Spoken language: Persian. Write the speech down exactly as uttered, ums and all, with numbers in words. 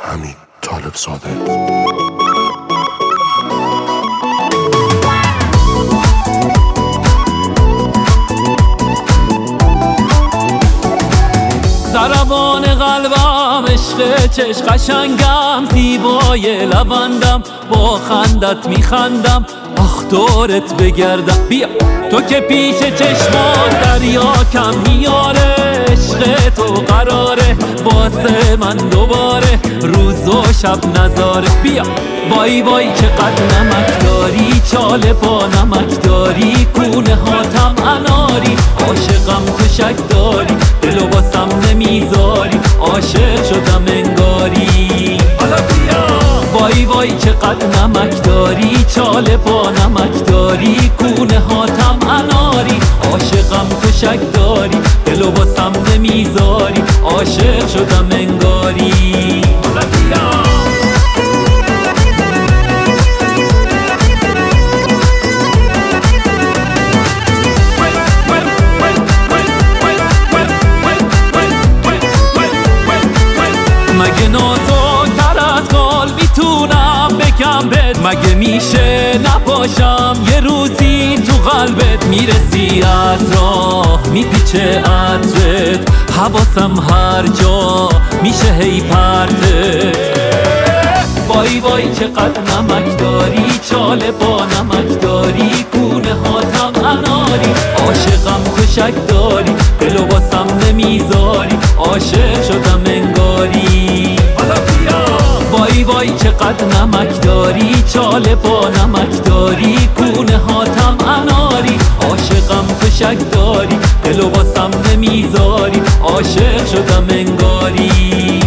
حمید طالب زاده. ضربان قلبم عشق چشم قشنگم، زیبای لبندم با خندت میخندم، آخ دورت بگردم بیا تو که پیش چشمان دریا کم میاره، عشق تو قراره واسه من دوباره روز و شب نذاره. بیا وای وای چقدر نمک داری، چاله پا نمک داری، کونه هاتم اناری، عاشقم تو شک داری، دلو باسم نمیذاری، عاشق شدم انگاری. حالا بیا وای وای چقدر نمک داری، چاله پا نمک داری، کونه هاتم اناری، عاشقم تو شک داری، دلو باسم نمیذاری، عاشق شدم انگاری. حالا بیا مگه نازک‌تر از قال میتونم بگم بهت، مگه میشه نپاشم یه روزی تو قلبت، میرسی از راه میپیچه عطرت، حواسم هر جا میشه هی پرتت. وای وای چقدر نمک داری، چاله با نمک داری، کونه هاتم اناری، عاشقم تو شک داری، دلو باسم نمیذاری، عاشق شدم انگاری. حالا بیا وای وای چقدر نمک داری، چاله با نمک داری، کونه هاتم اناری، عاشقم تو شک داری، دلو باسم نمیذاری، عاشق شدم انگاری.